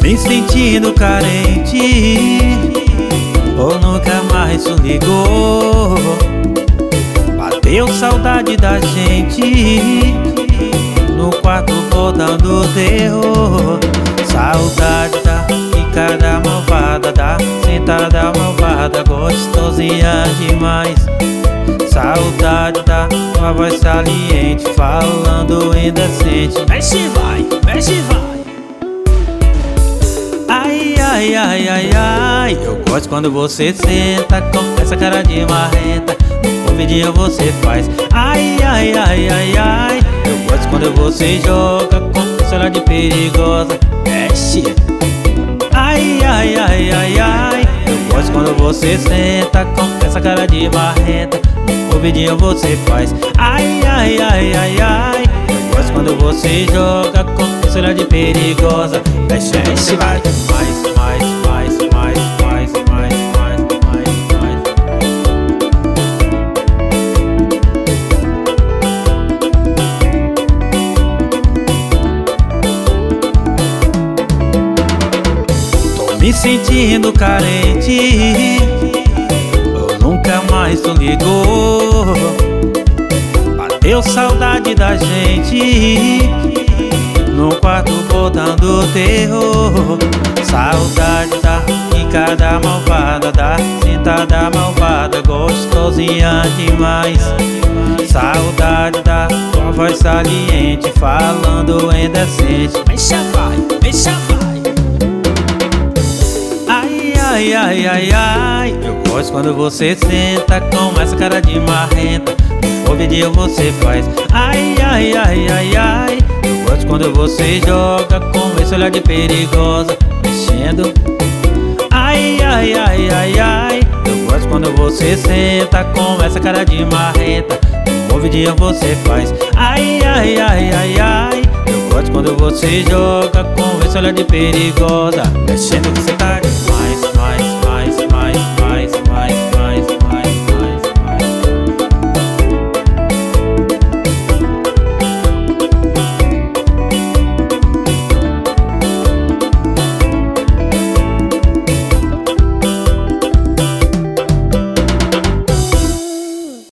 me sentindo carente, ou nunca mais tu ligou. Bateu saudade da gente, no quarto botando terror. Saudade da picada malvada, da sentada malvada, gostosinha demais. Saudade da tua voz saliente, falando indecente. Mexe vai, mexe vai. Ai, ai, ai, ai, ai, eu gosto quando você senta com essa cara de marrenta. No ouvidinho você faz. Ai, ai, ai, ai, ai, eu gosto quando você joga com essa olhar de perigosa. Mexe. Ai, ai, ai, ai, ai, eu gosto quando você senta com essa cara de marrenta. No ouvidinho você faz. Ai, ai, ai, ai, ai, eu gosto quando você joga com essa olhar de perigosa. Mexe, mexe, vai. Mais, mais, mais, mais, mais, mais, mais, mais, mais. Tô me sentindo carente, ou nunca mais tu ligou. Bateu saudade da gente, no quarto botando terror. Saudade da picada malvada, da sentada malvada, gostosinha demais. Saudade da tua voz saliente, falando indecente. Mexa vai, mexa vai. Ai, ai, ai, ai, ai, eu gosto quando você senta com essa cara de marrenta. No ouvidinho você faz. Ai, ai, ai, ai, ai, eu gosto quando você joga com esse olhar de perigosa. Mexendo. Ai, ai, ai, ai, ai, eu gosto quando você senta com essa cara de marrenta. No ouvidinho você faz. Ai, ai, ai, ai, ai, eu gosto quando você joga com esse olhar de perigosa. Mexendo que você tá demais.